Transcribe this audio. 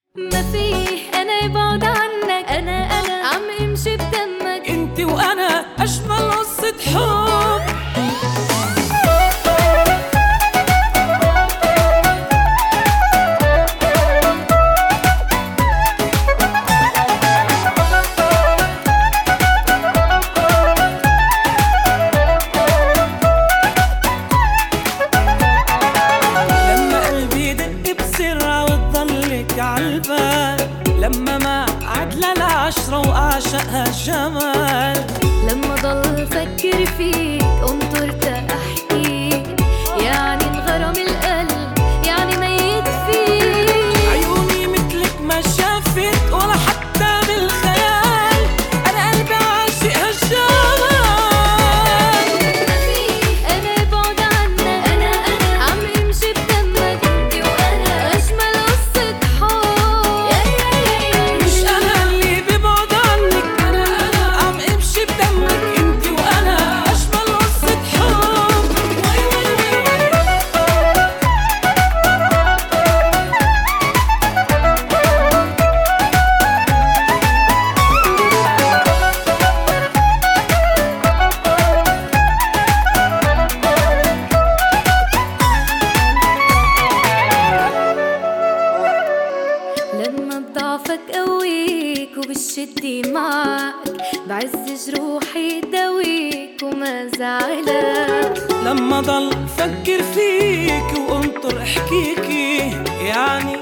ما فيه انا يبعد عنك، انا عم امشي بدمك، انت وانا اجمل قصة حب. لما ما عدل العشرة وأعشقها الجمال، لما ضل فكر فيك انطرت أحكيك، يعني انغرم القلب يعني ميت فيك. عيوني مثلك ما شافت ولا حتى بالخيال، أنا قلبي عاشق هالجمال. ما فيه أنا يبعد عنك، أنا عم امشي بدمك، انت وأنا أجمل قصة حب. مش أنا اللي ببعد عنك، أنا عم امشي بدمك، انت وأنا أجمل قصة حب. لما بضعفك قويك وبالشدة معك، بعز جروحي داويك وما زعلك. لما ضل فكر فيك وانطر احكيكي، يعني